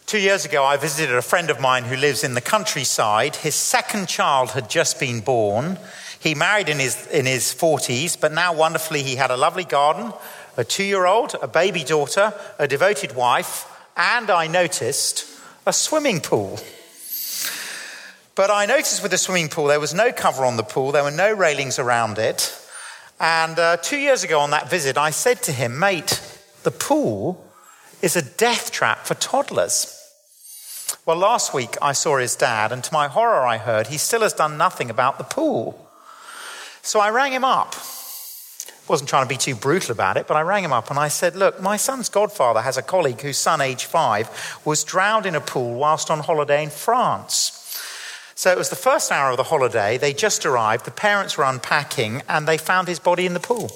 2 years ago, I visited a friend of mine who lives in the countryside. His second child had just been born. He married in his 40s, but now wonderfully he had a lovely garden, a 2-year-old, a baby daughter, a devoted wife, and I noticed a swimming pool. But I noticed with the swimming pool, there was no cover on the pool. There were no railings around it. And 2 years ago on that visit, I said to him, "Mate, the pool is a death trap for toddlers." Well, last week I saw his dad, and to my horror I heard he still has done nothing about the pool. So I rang him up. Wasn't trying to be too brutal about it, but I rang him up and I said, "Look, my son's godfather has a colleague whose son, age 5, was drowned in a pool whilst on holiday in France." So it was the first hour of the holiday. They just arrived. The parents were unpacking and they found his body in the pool.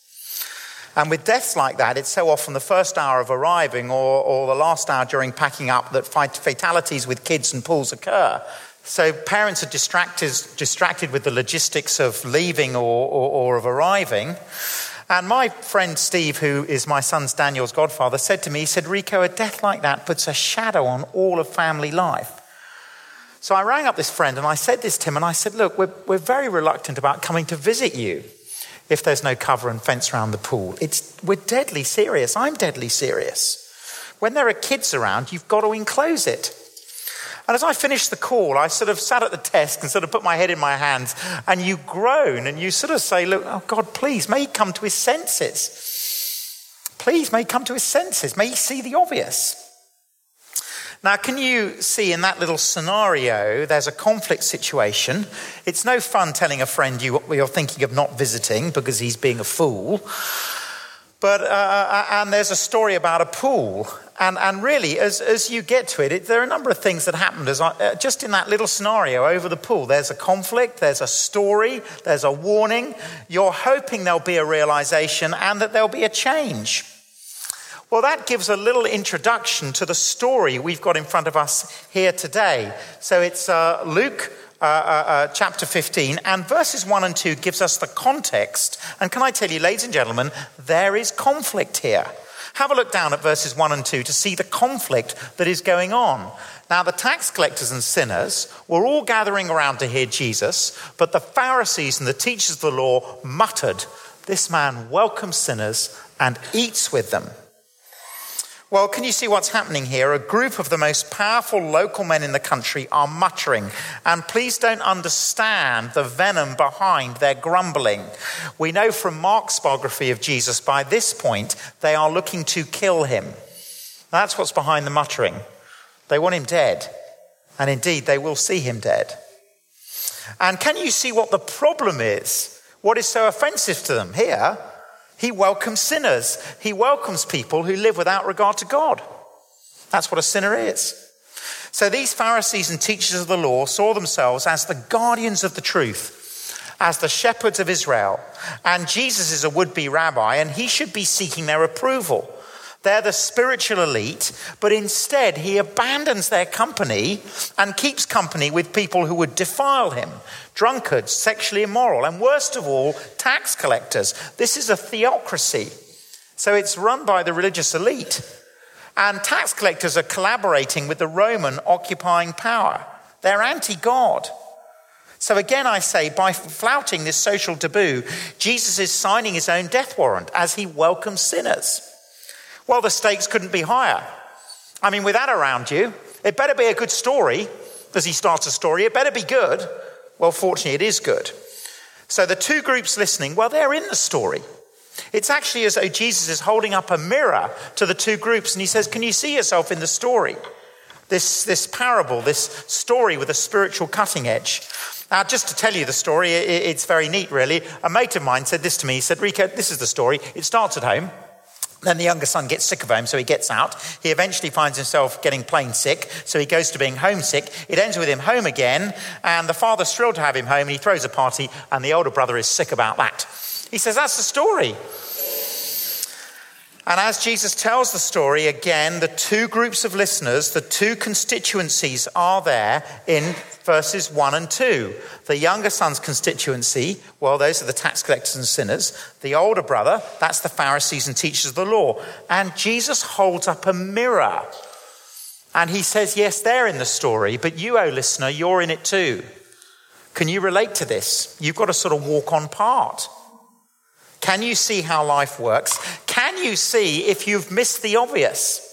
And with deaths like that, it's so often the first hour of arriving or the last hour during packing up that fatalities with kids and pools occur. So parents are distracted with the logistics of leaving or of arriving. And my friend Steve, who is my son's Daniel's godfather, said to me, he said, "Rico, a death like that puts a shadow on all of family life." So I rang up this friend and I said this to him, and I said, "Look, we're very reluctant about coming to visit you if there's no cover and fence around the pool. We're deadly serious. I'm deadly serious. When there are kids around, you've got to enclose it." And as I finished the call, I sort of sat at the desk and sort of put my head in my hands, and you groan and you sort of say, "Look, oh God, please, may he come to his senses. Please, may he come to his senses. May he see the obvious." Now, can you see in that little scenario, there's a conflict situation. It's no fun telling a friend you're thinking of not visiting because he's being a fool. But and there's a story about a pool. And really, as you get to it, there are a number of things that happened just in that little scenario over the pool. There's a conflict, there's a story, there's a warning. You're hoping there'll be a realization and that there'll be a change. Well, that gives a little introduction to the story we've got in front of us here today. So it's Luke chapter 15, and verses 1 and 2 gives us the context. And can I tell you, ladies and gentlemen, there is conflict here. Have a look down at verses 1 and 2 to see the conflict that is going on. Now, the tax collectors and sinners were all gathering around to hear Jesus, but the Pharisees and the teachers of the law muttered, "This man welcomes sinners and eats with them." Well, can you see what's happening here? A group of the most powerful local men in the country are muttering. And please don't understand the venom behind their grumbling. We know from Mark's biography of Jesus, by this point, they are looking to kill him. That's what's behind the muttering. They want him dead. And indeed, they will see him dead. And can you see what the problem is? What is so offensive to them here? He welcomes sinners. He welcomes people who live without regard to God. That's what a sinner is. So these Pharisees and teachers of the law saw themselves as the guardians of the truth, as the shepherds of Israel. And Jesus is a would-be rabbi, and he should be seeking their approval. They're the spiritual elite, but instead he abandons their company and keeps company with people who would defile him. Drunkards, sexually immoral, and worst of all, tax collectors. This is a theocracy. So it's run by the religious elite. And tax collectors are collaborating with the Roman occupying power. They're anti-God. So again, I say, by flouting this social taboo, Jesus is signing his own death warrant as he welcomes sinners. Well, the stakes couldn't be higher. I mean, with that around you, it better be a good story. As he starts a story, it better be good. Well, fortunately, it is good. So the two groups listening, well, they're in the story. It's actually as though Jesus is holding up a mirror to the two groups, and he says, "Can you see yourself in the story? This parable, this story with a spiritual cutting edge." Now, just to tell you the story, it's very neat, really. A mate of mine said this to me. He said, "Rico, this is the story. It starts at home. Then the younger son gets sick of home, so he gets out. He eventually finds himself getting plain sick, so he goes to being homesick. It ends with him home again, and the father's thrilled to have him home, and he throws a party, and the older brother is sick about that." He says, that's the story. And as Jesus tells the story, again, the two groups of listeners, the two constituencies are there in verses 1 and 2. The younger son's constituency, well, those are the tax collectors and sinners. The older brother, that's the Pharisees and teachers of the law. And Jesus holds up a mirror. And he says, yes, they're in the story, but you, oh listener, you're in it too. Can you relate to this? You've got to sort of walk on part. Can you see how life works? Can you see if you've missed the obvious?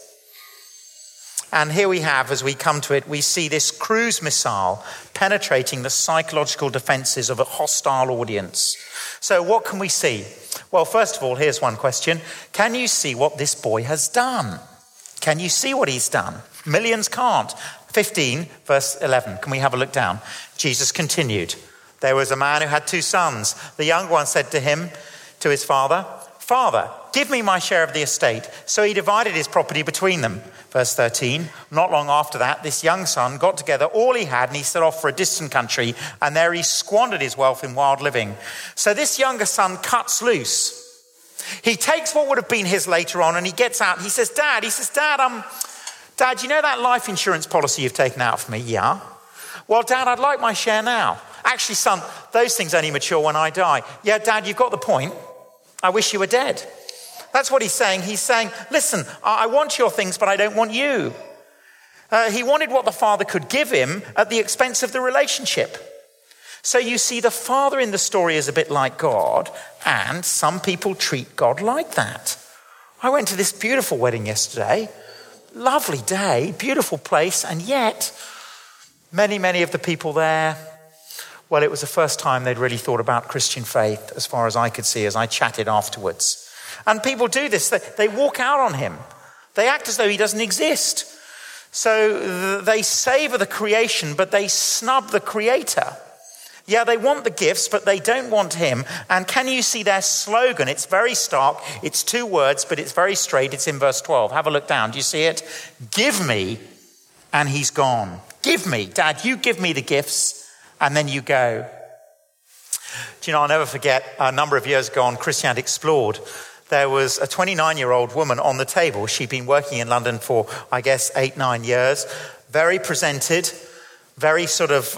And here we have, as we come to it, we see this cruise missile penetrating the psychological defenses of a hostile audience. So what can we see? Well, first of all, here's one question. Can you see what this boy has done? Can you see what he's done? Millions can't. 15, verse 11. Can we have a look down? Jesus continued. There was a man who had 2 sons. The younger one said to him, to his father, Father, give me my share of the estate. So he divided his property between them. Verse 13, not long after that, this young son got together all he had and he set off for a distant country, and there he squandered his wealth in wild living. So this younger son cuts loose. He takes what would have been his later on and he gets out. He says, Dad, Dad, you know that life insurance policy you've taken out for me? Yeah. Well, Dad, I'd like my share now. Actually, son, those things only mature when I die. Yeah, Dad, you've got the point. I wish you were dead. That's what he's saying. He's saying, listen, I want your things, but I don't want you. He wanted what the father could give him at the expense of the relationship. So you see, the father in the story is a bit like God, and some people treat God like that. I went to this beautiful wedding yesterday. Lovely day, beautiful place, and yet many of the people there, well, it was the first time they'd really thought about Christian faith, as far as I could see, as I chatted afterwards. And people do this. They walk out on him. They act as though he doesn't exist. So they savor the creation, but they snub the creator. Yeah, they want the gifts, but they don't want him. And can you see their slogan? It's very stark. It's 2 words, but it's very straight. It's in verse 12. Have a look down. Do you see it? Give me, and he's gone. Give me. Dad, you give me the gifts. And then you go. Do you know, I'll never forget, a number of years ago on Christianity Explored, there was a 29-year-old woman on the table. She'd been working in London for, I guess, 8-9 years. Very presented, very sort of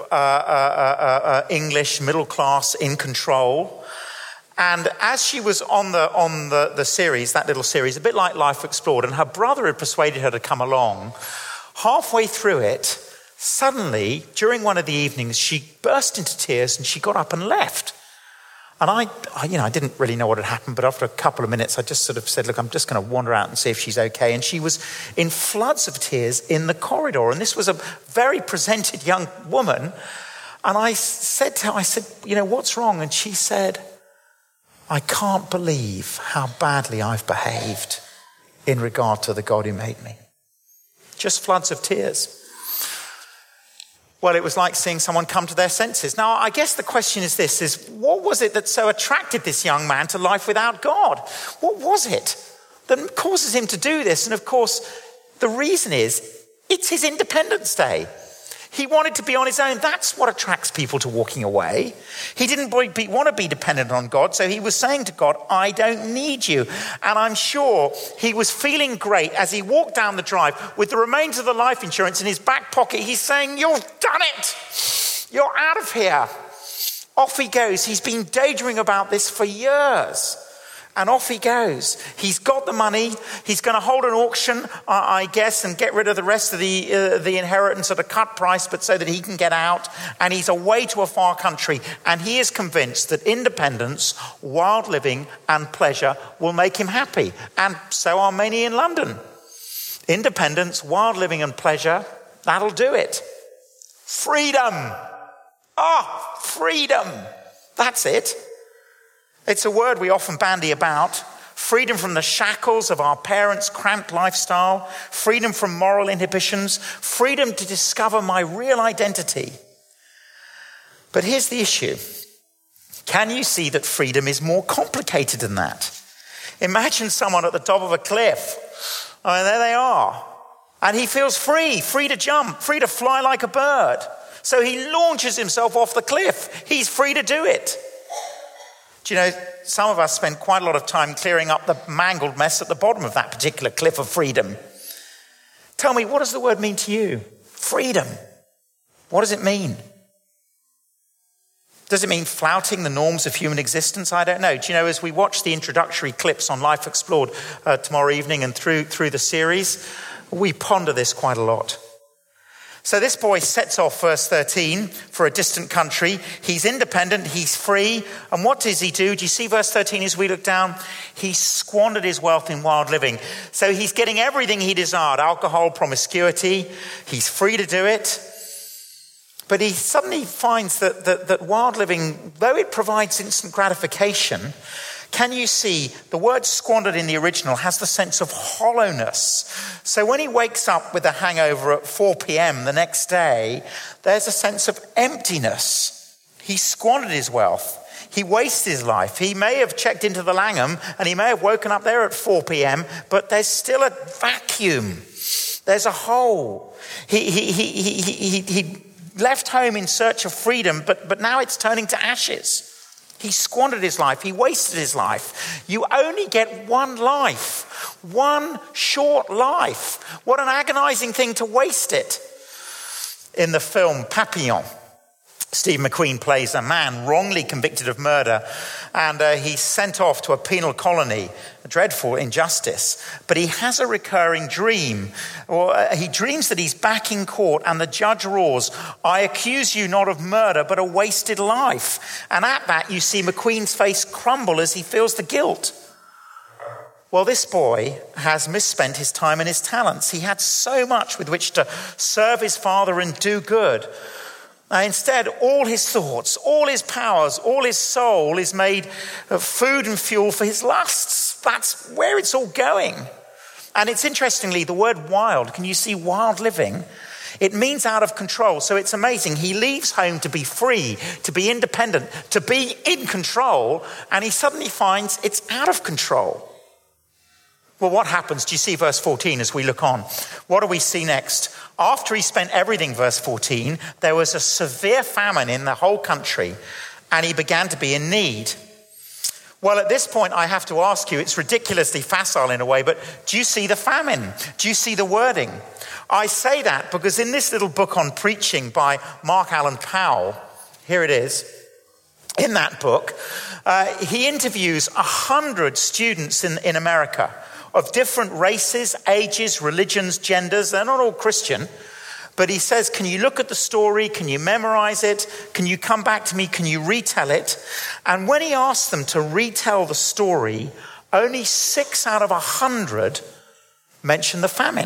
English, middle class, in control. And as she was on the series, that little series, a bit like Life Explored, and her brother had persuaded her to come along, halfway through it, suddenly, during one of the evenings, she burst into tears and she got up and left. And I didn't really know what had happened, but after a couple of minutes, I just sort of said, look, I'm just going to wander out and see if she's okay. And she was in floods of tears in the corridor. And this was a very presented young woman. And I said to her, what's wrong? And she said, I can't believe how badly I've behaved in regard to the God who made me. Just floods of tears. Well, it was like seeing someone come to their senses. Now, I guess the question is this, is what was it that so attracted this young man to life without God? What was it that causes him to do this? And of course, the reason is, it's his Independence Day. He wanted to be on his own. That's what attracts people to walking away. He didn't want to be dependent on God, so he was saying to God, I don't need you. And I'm sure he was feeling great as he walked down the drive with the remains of the life insurance in his back pocket. He's saying, you've done it. You're out of here. Off he goes. He's been daydreaming about this for years. And off he goes. He's got the money. He's going to hold an auction, I guess, and get rid of the rest of the inheritance at a cut price, but so that he can get out. And he's away to a far country. And he is convinced that independence, wild living, and pleasure will make him happy. And so are many in London. Independence, wild living, and pleasure, that'll do it. Freedom. Freedom. That's it. It's a word we often bandy about. Freedom from the shackles of our parents' cramped lifestyle. Freedom from moral inhibitions. Freedom to discover my real identity. But here's the issue. Can you see that freedom is more complicated than that? Imagine someone at the top of a cliff. There they are. And he feels free to jump, free to fly like a bird. So he launches himself off the cliff. He's free to do it. Do you know, some of us spend quite a lot of time clearing up the mangled mess at the bottom of that particular cliff of freedom. Tell me, what does the word mean to you? Freedom. What does it mean? Does it mean flouting the norms of human existence? I don't know. Do you know, as we watch the introductory clips on Life Explored tomorrow evening and through the series, We ponder this quite a lot. So this boy sets off, verse 13, for a distant country. He's independent, he's free. And what does he do? Do you see verse 13 as we look down? He squandered his wealth in wild living. So he's getting everything he desired, alcohol, promiscuity. He's free to do it. But he suddenly finds that wild living, though it provides instant gratification, can you see the word squandered in the original has the sense of hollowness. So when he wakes up with a hangover at 4 p.m. the next day, there's a sense of emptiness. He squandered his wealth. He wasted his life. He may have checked into the Langham and he may have woken up there at 4 p.m., but there's still a vacuum. There's a hole. He left home in search of freedom, but now it's turning to ashes. He squandered his life. He wasted his life. You only get one life, one short life. What an agonizing thing to waste it. In the film Papillon, Steve McQueen plays a man wrongly convicted of murder, and he's sent off to a penal colony. A dreadful injustice. But he has a recurring dream. He dreams that he's back in court and the judge roars, "I accuse you not of murder, but a wasted life." And at that, you see McQueen's face crumble as he feels the guilt. Well, this boy has misspent his time and his talents. He had so much with which to serve his father and do good. Instead, all his thoughts, all his powers, all his soul is made of food and fuel for his lusts. That's where it's all going. And it's interestingly, the word wild, can you see wild living? It means out of control. So it's amazing. He leaves home to be free, to be independent, to be in control, and he suddenly finds it's out of control. Well, what happens? Do you see verse 14 as we look on? What do we see next? After he spent everything, verse 14, there was a severe famine in the whole country, and he began to be in need. Well, at this point, I have to ask you, it's ridiculously facile in a way, but do you see the famine? Do you see the wording? I say that because in this little book on preaching by Mark Allen Powell, here it is, in that book, he interviews 100 students in America of different races, ages, religions, genders. They're not all Christian. But he says, can you look at the story? Can you memorize it? Can you come back to me? Can you retell it? And when he asked them to retell the story, only 6 out of 100 mention the famine.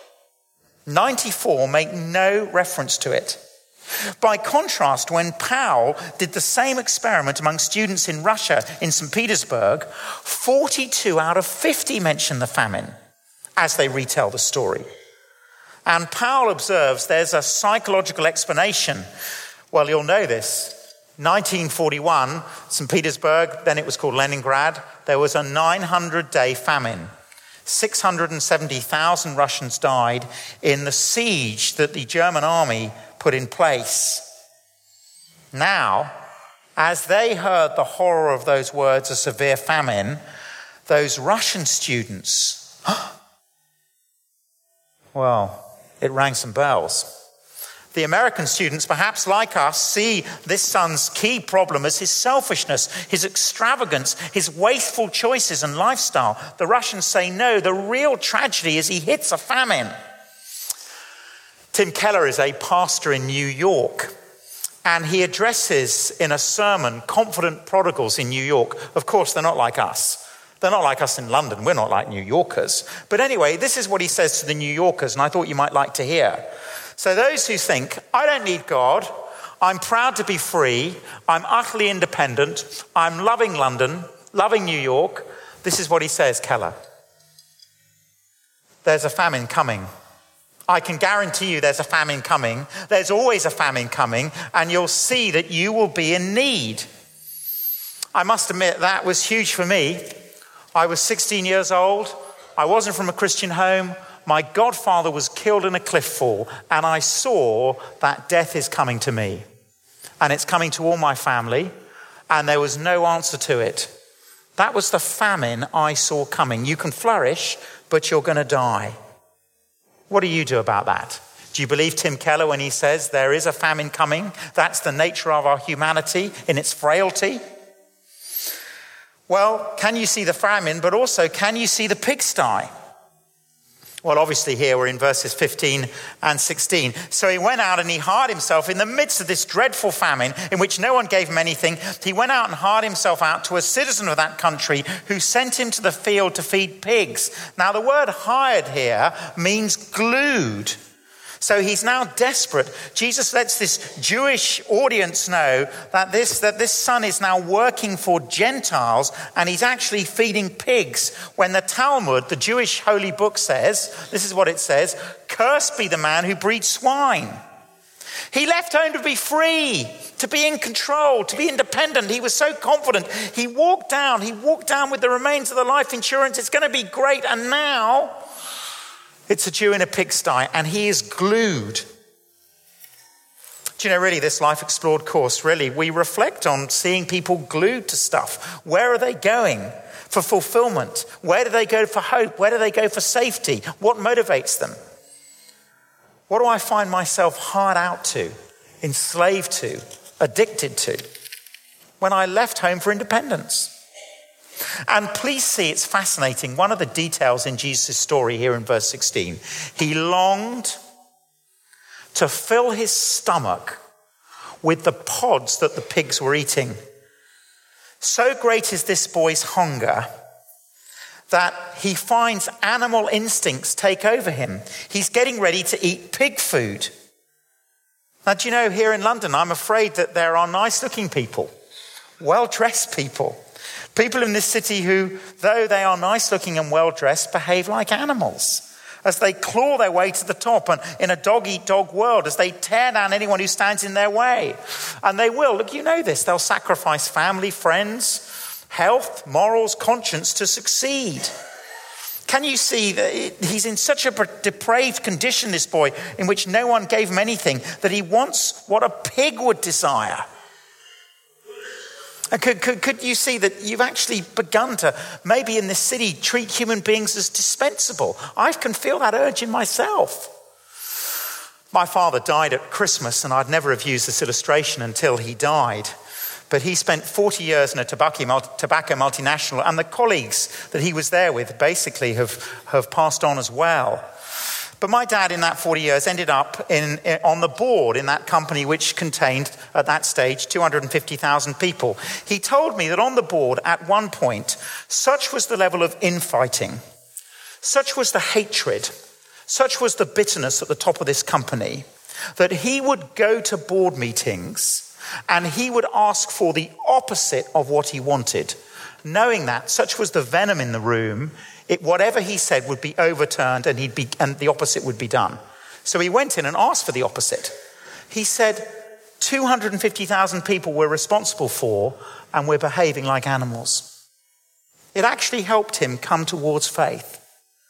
94 make no reference to it. By contrast, when Powell did the same experiment among students in Russia, in St. Petersburg, 42 out of 50 mention the famine as they retell the story. And Powell observes there's a psychological explanation. Well, you'll know this. 1941, St. Petersburg, then it was called Leningrad, there was a 900-day famine. 670,000 Russians died in the siege that the German army put in place. Now, as they heard the horror of those words, a severe famine, those Russian students, well, it rang some bells. The American students, perhaps like us, see this son's key problem as his selfishness, his extravagance, his wasteful choices and lifestyle. The Russians say, no, the real tragedy is he hits a famine. Tim Keller is a pastor in New York, and he addresses in a sermon confident prodigals in New York. Of course, they're not like us. They're not like us in London. We're not like New Yorkers. But anyway, this is what he says to the New Yorkers, and I thought you might like to hear. So those who think, I don't need God, I'm proud to be free, I'm utterly independent, I'm loving London, loving New York, this is what he says, Keller. There's a famine coming. I can guarantee you there's a famine coming. There's always a famine coming, and you'll see that you will be in need. I must admit that was huge for me. I was 16 years old. I wasn't from a Christian home. My godfather was killed in a cliff fall, and I saw that death is coming to me. And it's coming to all my family, and there was no answer to it. That was the famine I saw coming. You can flourish, but you're going to die. What do you do about that? Do you believe Tim Keller when he says there is a famine coming? That's the nature of our humanity in its frailty. Well, can you see the famine, but also can you see the pigsty? Well, obviously here we're in verses 15 and 16. So he went out and he hired himself in the midst of this dreadful famine in which no one gave him anything. He went out and hired himself out to a citizen of that country who sent him to the field to feed pigs. Now the word hired here means glued. So he's now desperate. Jesus lets this Jewish audience know that this son is now working for Gentiles and he's actually feeding pigs. When the Talmud, the Jewish holy book, says, this is what it says, "Cursed be the man who breeds swine." He left home to be free, to be in control, to be independent. He was so confident. He walked down with the remains of the life insurance. It's going to be great. And now it's a Jew in a pigsty, and he is glued. Do you know, really, this Life Explored course, really, we reflect on seeing people glued to stuff. Where are they going for fulfillment? Where do they go for hope? Where do they go for safety? What motivates them? What do I find myself hard out to, enslaved to, addicted to, when I left home for independence? And please see, it's fascinating. One of the details in Jesus' story here in verse 16, he longed to fill his stomach with the pods that the pigs were eating. So great is this boy's hunger that he finds animal instincts take over him. He's getting ready to eat pig food. Now, do you know, here in London, I'm afraid that there are nice-looking people, well-dressed people in this city who, though they are nice-looking and well-dressed, behave like animals as they claw their way to the top, and in a dog-eat-dog world, as they tear down anyone who stands in their way. And they will, look, you know this, they'll sacrifice family, friends, health, morals, conscience to succeed. Can you see that he's in such a depraved condition, this boy, in which no one gave him anything, that he wants what a pig would desire? Could you see that you've actually begun to, maybe in this city, treat human beings as dispensable? I can feel that urge in myself. My father died at Christmas, and I'd never have used this illustration until he died. But he spent 40 years in a tobacco multinational, and the colleagues that he was there with basically have passed on as well. But my dad in that 40 years ended up on the board in that company which contained, at that stage, 250,000 people. He told me that on the board at one point, such was the level of infighting, such was the hatred, such was the bitterness at the top of this company, that he would go to board meetings and he would ask for the opposite of what he wanted, knowing that such was the venom in the room, whatever he said would be overturned and the opposite would be done. So he went in and asked for the opposite. He said, 250,000 people we're responsible for, and we're behaving like animals. It actually helped him come towards faith.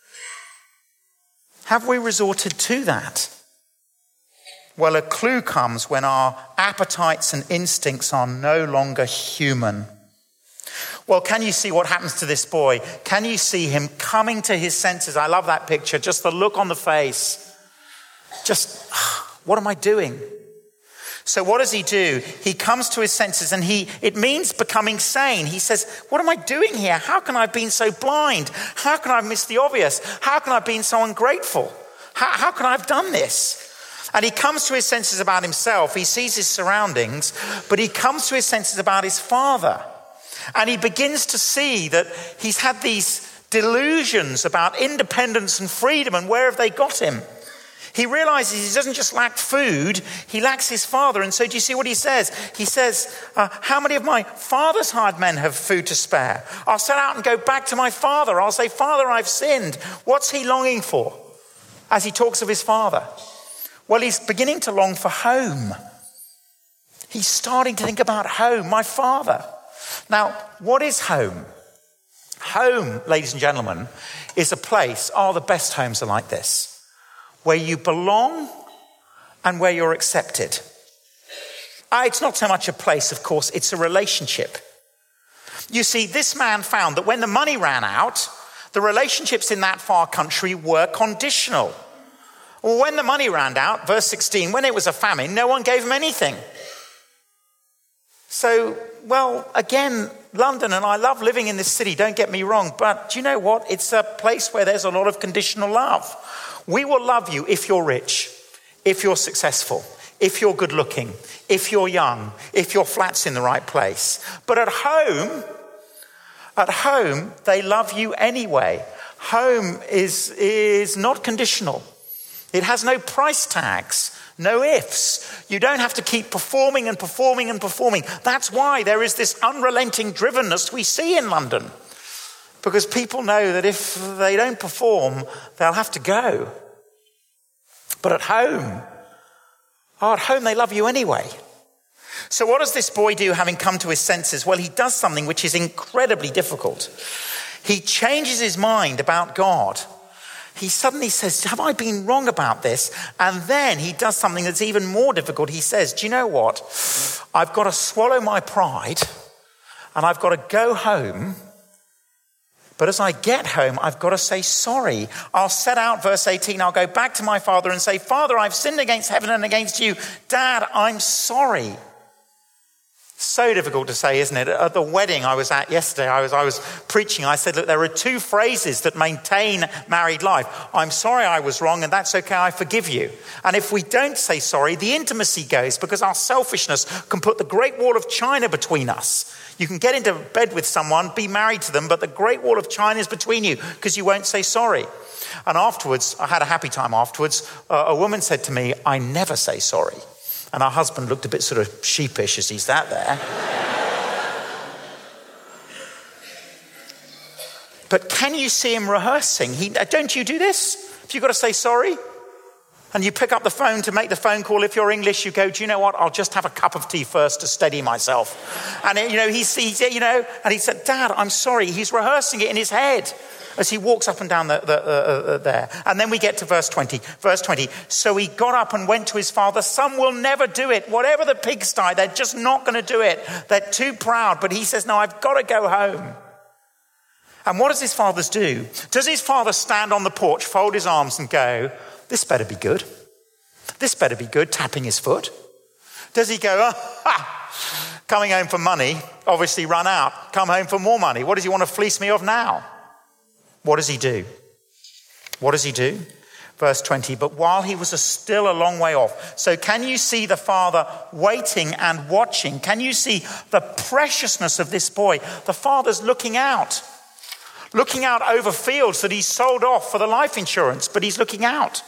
Have we resorted to that? Well, a clue comes when our appetites and instincts are no longer human. Well, can you see what happens to this boy? Can you see him coming to his senses? I love that picture. Just the look on the face. Just, what am I doing? So what does he do? He comes to his senses, and it means becoming sane. He says, what am I doing here? How can I have been so blind? How can I have missed the obvious? How can I have been so ungrateful? How can I have done this? And he comes to his senses about himself. He sees his surroundings, but he comes to his senses about his father. And he begins to see that he's had these delusions about independence and freedom, and where have they got him? He realizes he doesn't just lack food, he lacks his father. And so do you see what he says? He says, how many of my father's hired men have food to spare? I'll set out and go back to my father. I'll say, Father, I've sinned. What's he longing for as he talks of his father? Well, he's beginning to long for home. He's starting to think about home, my father. Now, what is home? Home, ladies and gentlemen, is a place, the best homes are like this, where you belong and where you're accepted. It's not so much a place, of course, it's a relationship. You see, this man found that when the money ran out, the relationships in that far country were conditional. Well, when the money ran out, verse 16, when it was a famine, no one gave him anything. So, well, again, London, and I love living in this city, don't get me wrong, but do you know what? It's a place where there's a lot of conditional love. We will love you if you're rich, if you're successful, if you're good looking, if you're young, if your flat's in the right place. But at home, they love you anyway. Home is not conditional. It has no price tags, no ifs. You don't have to keep performing and performing and performing. That's why there is this unrelenting drivenness we see in London. Because people know that if they don't perform, they'll have to go. But at home they love you anyway. So what does this boy do, having come to his senses? Well, he does something which is incredibly difficult. He changes his mind about God. He suddenly says, have I been wrong about this? And then he does something that's even more difficult. He says, do you know what? I've got to swallow my pride and I've got to go home. But as I get home, I've got to say sorry. I'll set out, verse 18, I'll go back to my father and say, Father, I've sinned against heaven and against you. Dad, I'm sorry. So difficult to say, isn't it? At the wedding I was at yesterday, I was preaching. I said, look, there are two phrases that maintain married life. I'm sorry I was wrong, and that's okay, I forgive you. And if we don't say sorry, the intimacy goes, because our selfishness can put the Great Wall of China between us. You can get into bed with someone, be married to them, but the Great Wall of China is between you because you won't say sorry. And afterwards, I had a happy time afterwards. A woman said to me, I never say sorry. And her husband looked a bit sort of sheepish as he sat there. But can you see him rehearsing? Don't you do this? If you've got to say sorry, and you pick up the phone to make the phone call, if you're English, you go, do you know what? I'll just have a cup of tea first to steady myself. And, he said, Dad, I'm sorry. He's rehearsing it in his head as he walks up and down there. And then we get to verse 20. Verse 20, so he got up and went to his father. Some will never do it. Whatever the pigsty, they're just not going to do it. They're too proud. But he says, no, I've got to go home. And what does his father do? Does his father stand on the porch, fold his arms and go, this better be good. This better be good, tapping his foot. Does he go, coming home for money, obviously run out, come home for more money. What does he want to fleece me of now? What does he do? What does he do? Verse 20, but while he was still a long way off. So can you see the father waiting and watching? Can you see the preciousness of this boy? The father's looking out over fields that he's sold off for the life insurance, but he's looking out.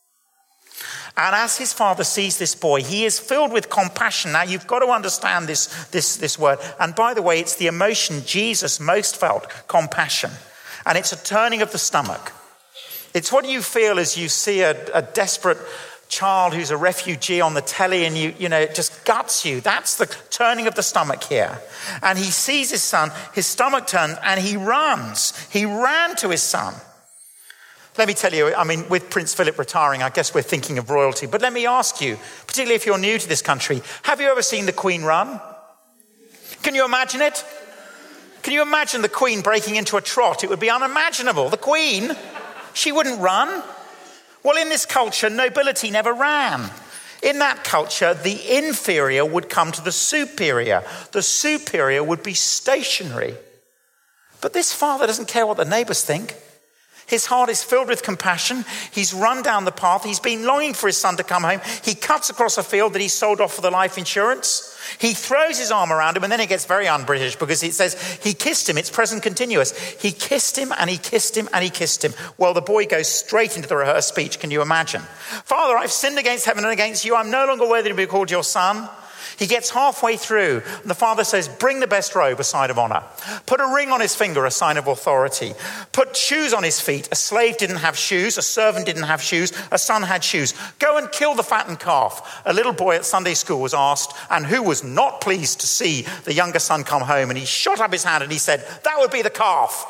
And as his father sees this boy, he is filled with compassion. Now, you've got to understand this word. And by the way, it's the emotion Jesus most felt, compassion. And it's a turning of the stomach. It's what you feel as you see a desperate child who's a refugee on the telly and it just guts you. That's the turning of the stomach here. And he sees his son, his stomach turns, and he runs. He ran to his son. Let me tell you, with Prince Philip retiring, I guess we're thinking of royalty. But let me ask you, particularly if you're new to this country, have you ever seen the Queen run? Can you imagine it? Can you imagine the Queen breaking into a trot? It would be unimaginable. The Queen, she wouldn't run. Well, in this culture, nobility never ran. In that culture, the inferior would come to the superior. The superior would be stationary. But this father doesn't care what the neighbors think. His heart is filled with compassion. He's run down the path. He's been longing for his son to come home. He cuts across a field that he sold off for the life insurance. He throws his arm around him, and then it gets very un-British because it says he kissed him. It's present continuous. He kissed him and he kissed him and he kissed him. Well, the boy goes straight into the rehearsed speech. Can you imagine? Father, I've sinned against heaven and against you. I'm no longer worthy to be called your son. He gets halfway through, and the father says, bring the best robe, a sign of honor. Put a ring on his finger, a sign of authority. Put shoes on his feet. A slave didn't have shoes. A servant didn't have shoes. A son had shoes. Go and kill the fattened calf. A little boy at Sunday school was asked, and who was not pleased to see the younger son come home, and he shot up his hand and he said, that would be the calf.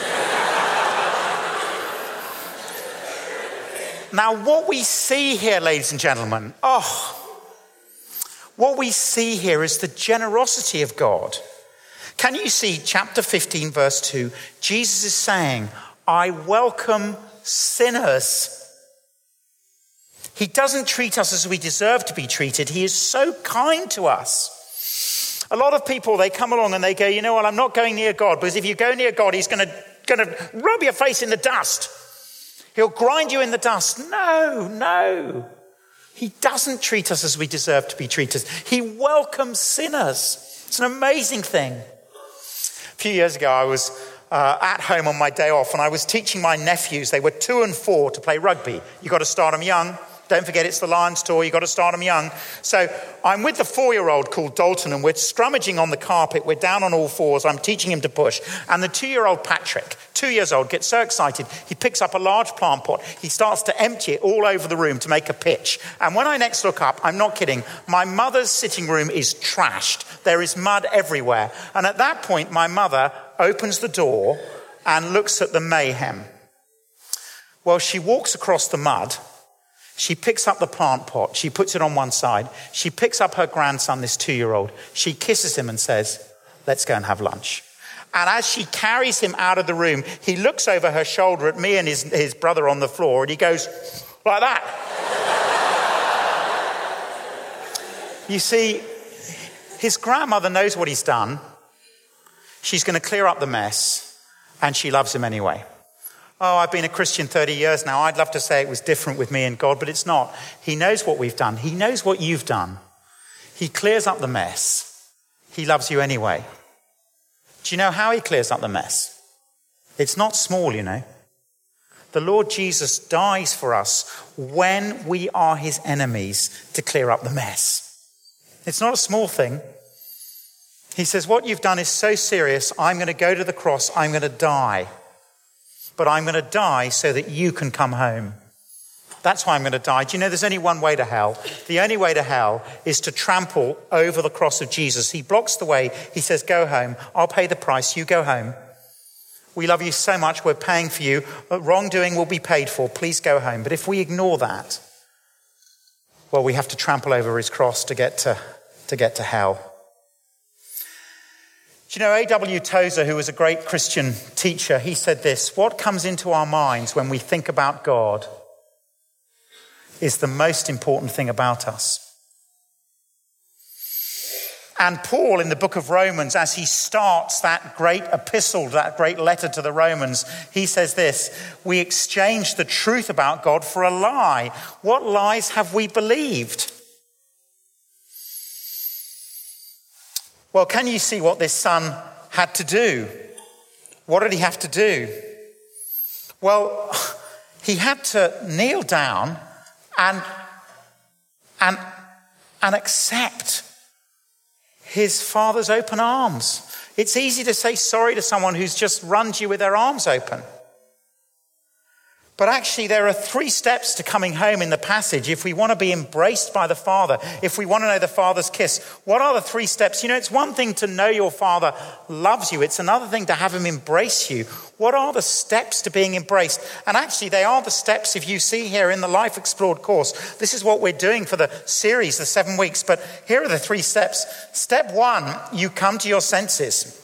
Now, what we see here, ladies and gentlemen, what we see here is the generosity of God. Can you see chapter 15, verse 2? Jesus is saying, I welcome sinners. He doesn't treat us as we deserve to be treated. He is so kind to us. A lot of people, they come along and they go, you know what, I'm not going near God, because if you go near God, he's going to rub your face in the dust. He'll grind you in the dust. No. He doesn't treat us as we deserve to be treated. He welcomes sinners. It's an amazing thing. A few years ago, I was at home on my day off, and I was teaching my nephews. They were 2 and 4 to play rugby. You've got to start them young. Don't forget, it's the Lions tour. You've got to start them young. So I'm with the 4-year-old called Dalton, and we're scrummaging on the carpet. We're down on all fours. I'm teaching him to push. And the 2-year-old Patrick, 2 years old, gets so excited, he picks up a large plant pot. He starts to empty it all over the room to make a pitch. And when I next look up, I'm not kidding, my mother's sitting room is trashed. There is mud everywhere. And at that point, my mother opens the door and looks at the mayhem. Well, she walks across the mud. She picks up the plant pot. She puts it on one side. She picks up her grandson, this 2-year-old. She kisses him and says, let's go and have lunch. And as she carries him out of the room, he looks over her shoulder at me and his brother on the floor, and he goes, like that. You see, his grandmother knows what he's done. She's going to clear up the mess, and she loves him anyway. Oh, I've been a Christian 30 years now. I'd love to say it was different with me and God, but it's not. He knows what we've done. He knows what you've done. He clears up the mess. He loves you anyway. Do you know how he clears up the mess? It's not small, you know. The Lord Jesus dies for us when we are his enemies to clear up the mess. It's not a small thing. He says, what you've done is so serious, I'm going to go to the cross, I'm going to die. But I'm going to die so that you can come home. That's why I'm going to die. Do you know there's only one way to hell? The only way to hell is to trample over the cross of Jesus. He blocks the way. He says, go home. I'll pay the price. You go home. We love you so much. We're paying for you. Wrongdoing will be paid for. Please go home. But if we ignore that, well, we have to trample over his cross to get to hell. Do you know A.W. Tozer, who was a great Christian teacher, he said this: what comes into our minds when we think about God is the most important thing about us. And Paul, in the book of Romans, as he starts that great epistle, that great letter to the Romans, he says this: we exchange the truth about God for a lie. What lies have we believed? Well, can you see what this son had to do? What did he have to do? Well, he had to kneel down and accept his father's open arms. It's easy to say sorry to someone who's just run to you with their arms open. But actually, there are 3 steps to coming home in the passage. If we want to be embraced by the Father, if we want to know the Father's kiss, what are the 3 steps? You know, it's one thing to know your Father loves you. It's another thing to have him embrace you. What are the steps to being embraced? And actually, they are the steps, if you see here in the Life Explored course. This is what we're doing for the series, the 7 weeks. But here are the 3 steps. Step 1, you come to your senses.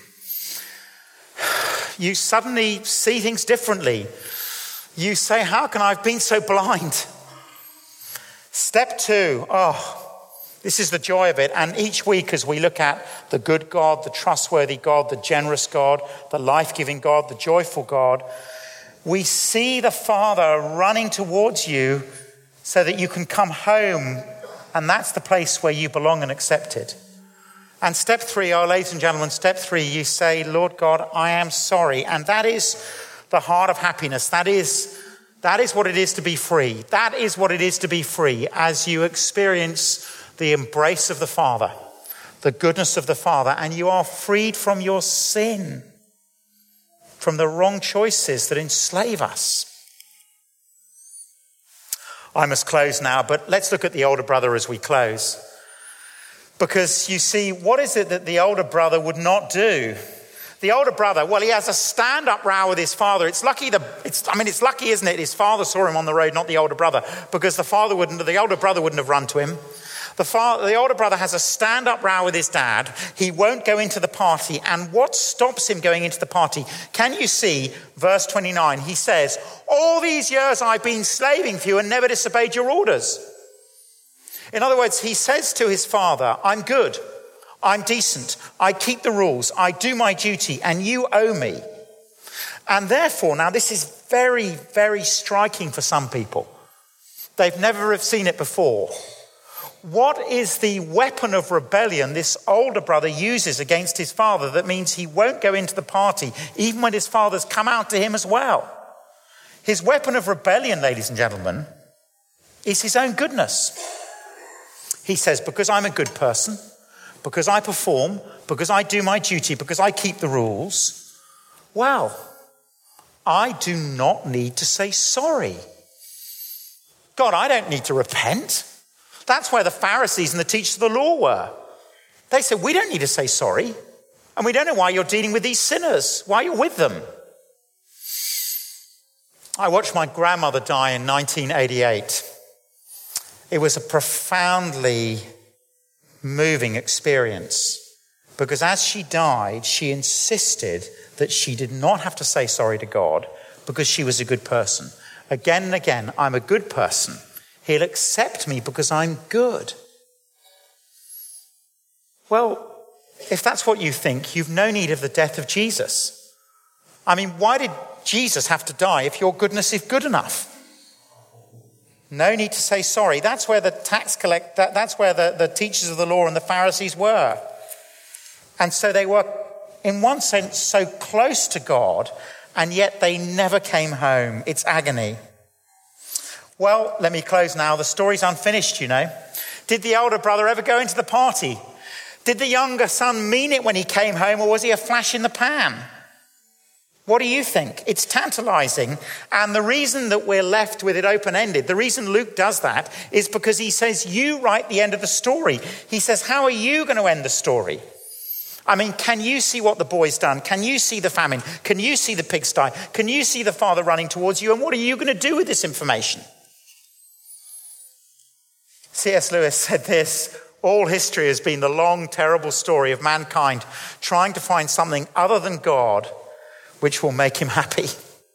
You suddenly see things differently. You say, how can I have been so blind? Step 2, this is the joy of it. And each week as we look at the good God, the trustworthy God, the generous God, the life-giving God, the joyful God, we see the Father running towards you so that you can come home. And that's the place where you belong and accepted. And step 3, ladies and gentlemen, step 3, you say, Lord God, I am sorry. And that is the heart of happiness. That is what it is to be free. That is what it is to be free as you experience the embrace of the Father, the goodness of the Father, and you are freed from your sin, from the wrong choices that enslave us. I must close now, but let's look at the older brother as we close. Because you see, what is it that the older brother would not do? The older brother, well, he has a stand-up row with his father. It's lucky, isn't it? His father saw him on the road, not the older brother, because the older brother wouldn't have run to him. The older brother has a stand-up row with his dad. He won't go into the party. And what stops him going into the party? Can you see verse 29? He says, all these years I've been slaving for you and never disobeyed your orders. In other words, he says to his father, I'm good. I'm decent. I keep the rules. I do my duty, and you owe me. And therefore, now this is very, very striking for some people. They've never seen it before. What is the weapon of rebellion this older brother uses against his father that means he won't go into the party, even when his father's come out to him as well? His weapon of rebellion, ladies and gentlemen, is his own goodness. He says, because I'm a good person, because I perform, because I do my duty, because I keep the rules, well, I do not need to say sorry. God, I don't need to repent. That's where the Pharisees and the teachers of the law were. They said, we don't need to say sorry. And we don't know why you're dealing with these sinners, why you're with them. I watched my grandmother die in 1988. It was a profoundly moving experience because as she died, she insisted that she did not have to say sorry to God because she was a good person. Again and again, I'm a good person. He'll accept me because I'm good. Well, if that's what you think, you've no need of the death of Jesus. I mean, why did Jesus have to die if your goodness is good enough? No need to say sorry. That's where the that's where the teachers of the law and the Pharisees were. And so they were, in one sense, so close to God, and yet they never came home. It's agony. Well, let me close now. The story's unfinished, you know. Did the elder brother ever go into the party? Did the younger son mean it when he came home, or was he a flash in the pan? What do you think? It's tantalizing. And the reason that we're left with it open-ended, the reason Luke does that is because he says, you write the end of the story. He says, how are you going to end the story? I mean, can you see what the boy's done? Can you see the famine? Can you see the pigsty? Can you see the father running towards you? And what are you going to do with this information? C.S. Lewis said this, all history has been the long, terrible story of mankind trying to find something other than God which will make him happy.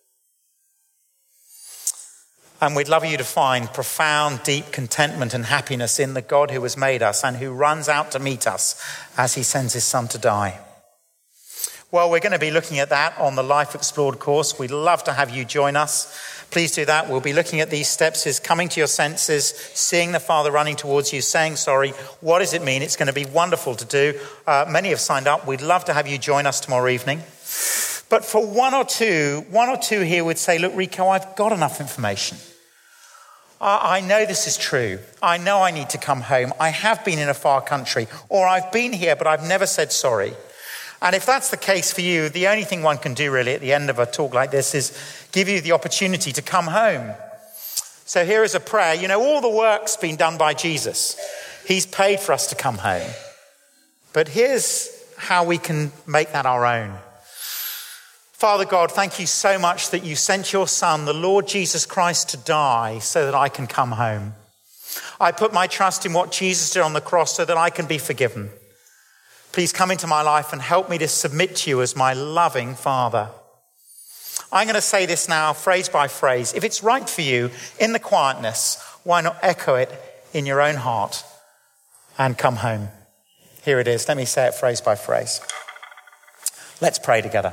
And we'd love you to find profound, deep contentment and happiness in the God who has made us and who runs out to meet us as he sends his son to die. Well, we're going to be looking at that on the Life Explored course. We'd love to have you join us. Please do that. We'll be looking at these steps as coming to your senses, seeing the Father running towards you, saying sorry. What does it mean? It's going to be wonderful to do. Many have signed up. We'd love to have you join us tomorrow evening. But for one or two here would say, look, Rico, I've got enough information. I know this is true. I know I need to come home. I have been in a far country, or I've been here, but I've never said sorry. And if that's the case for you, the only thing one can do really at the end of a talk like this is give you the opportunity to come home. So here is a prayer. You know, all the work's been done by Jesus. He's paid for us to come home. But here's how we can make that our own. Father God, thank you so much that you sent your Son, the Lord Jesus Christ, to die so that I can come home. I put my trust in what Jesus did on the cross so that I can be forgiven. Please come into my life and help me to submit to you as my loving Father. I'm going to say this now, phrase by phrase. If it's right for you, in the quietness, why not echo it in your own heart and come home? Here it is. Let me say it phrase by phrase. Let's pray together.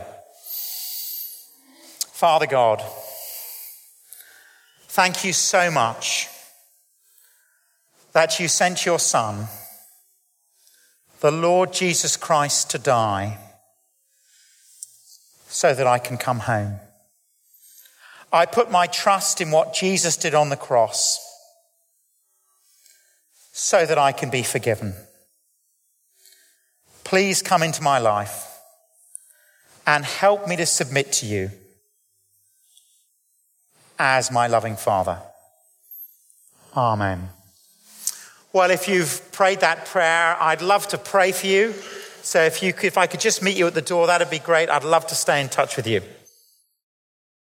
Father God, thank you so much that you sent your Son, the Lord Jesus Christ, to die so that I can come home. I put my trust in what Jesus did on the cross so that I can be forgiven. Please come into my life and help me to submit to you as my loving Father. Amen. Well, if you've prayed that prayer, I'd love to pray for you. So if I could just meet you at the door, that'd be great. I'd love to stay in touch with you.